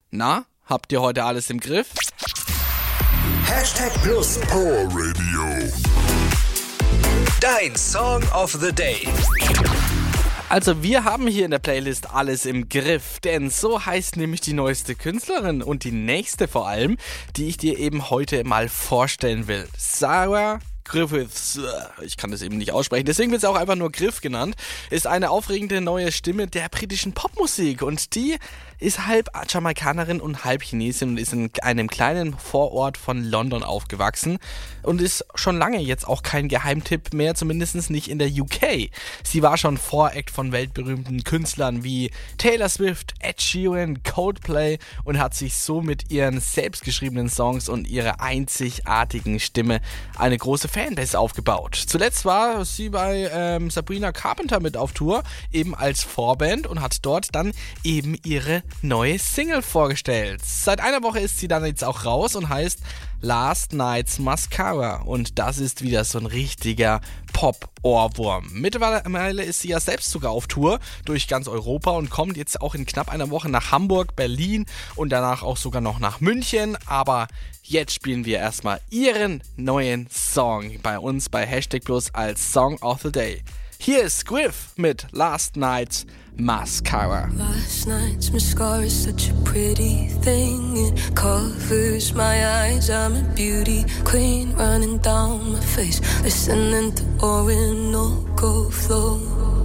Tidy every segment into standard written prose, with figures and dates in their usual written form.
Na, habt ihr heute alles im Griff? Hashtag Plus Power Radio. Dein Song of the Day. Also wir haben hier in der Playlist alles im Griff, denn so heißt nämlich die neueste Künstlerin und die nächste vor allem, die ich dir eben heute mal vorstellen will. Sarah Griffiths, ich kann das eben nicht aussprechen, deswegen wird sie auch einfach nur Griff genannt, ist eine aufregende neue Stimme der britischen Popmusik und die ist halb Jamaikanerin und halb Chinesin und ist in einem kleinen Vorort von London aufgewachsen und ist schon lange jetzt auch kein Geheimtipp mehr, zumindest nicht in der UK. Sie war schon Voract von weltberühmten Künstlern wie Taylor Swift, Ed Sheeran, Coldplay und hat sich so mit ihren selbstgeschriebenen Songs und ihrer einzigartigen Stimme eine große Fanbase aufgebaut. Zuletzt war sie bei Sabrina Carpenter mit auf Tour, eben als Vorband und hat dort dann eben ihre neue Single vorgestellt. Seit einer Woche ist sie dann jetzt auch raus und heißt Last Night's Mascara und das ist wieder so ein richtiger Pop-Ohrwurm. Mittlerweile ist sie ja selbst sogar auf Tour durch ganz Europa und kommt jetzt auch in knapp einer Woche nach Hamburg, Berlin und danach auch sogar noch nach München, aber jetzt spielen wir erstmal ihren neuen Song bei uns bei Hashtag Plus als Song of the Day. Hier ist Griff mit Last Night's Mascara. Last night's mascara is such a pretty thing. It covers my eyes. I'm a beauty queen running down my face, listening to Orinoco flow.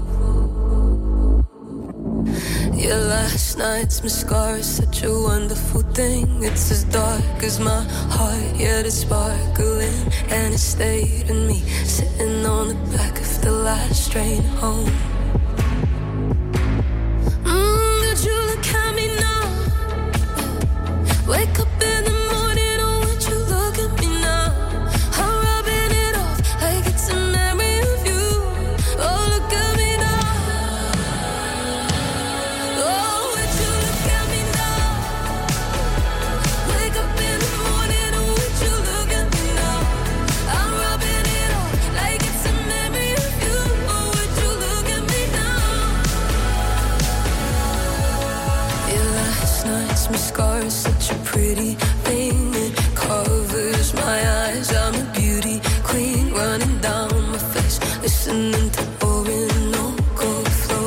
Yeah, last night's mascara is such a wonderful thing. It's as dark as my heart, yet it's sparkling. And it stayed in me, sitting on the back of the last train home. Would you look at me now? Wake up in the morning, oh, would you look at me now? I'm rubbing it off like it's a memory of you. Oh, look at me now. Oh, would you look at me now? Wake up in the morning, oh, would you look at me now? I'm rubbing it off like it's a memory of you. Oh, would you look at me now? Yeah, last night's mascara is such a pretty thing. It covers my eyes. I'm a beauty queen running down my face, listening to Orinoco flow.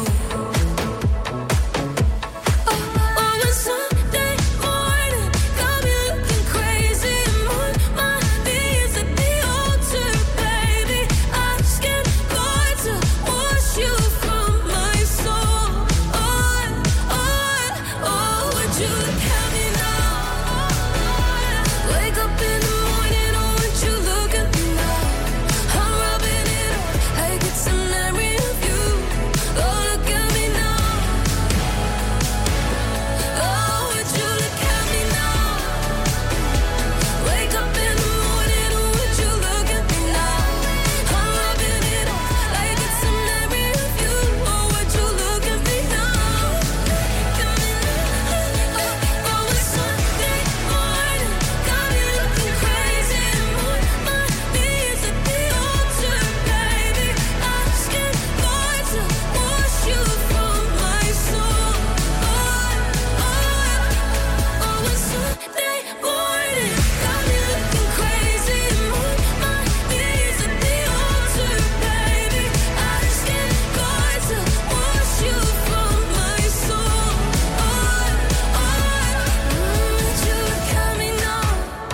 Oh, on Sunday morning, got me looking crazy. On my knees at the altar, baby, asking God to wash you from my soul. Oh, would you look at me now? Wake up in the morning, oh, would you look at me now? I'm rubbing it off like it's a memory of you. Oh, look at me now. Oh, would you look at me now? Wake up in the morning, oh, would you look at me now? I'm rubbing it off like it's a memory of you. Oh, would you look at me now? Oh, it's Sunday morning, got me looking crazy. On my knees at the altar, baby, asking God to wash you from my soul. Oh, it's Sunday morning, got me looking crazy. On my knees at the altar, baby, asking God to wash you from my soul. Would you look at me now?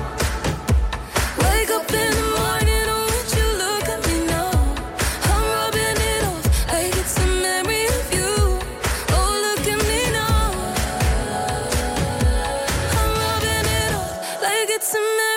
Wake up in the morning, oh, would you look at me now? I'm rubbing it off like it's a memory of you. Oh, look at me now. I'm rubbing it off like it's a memory.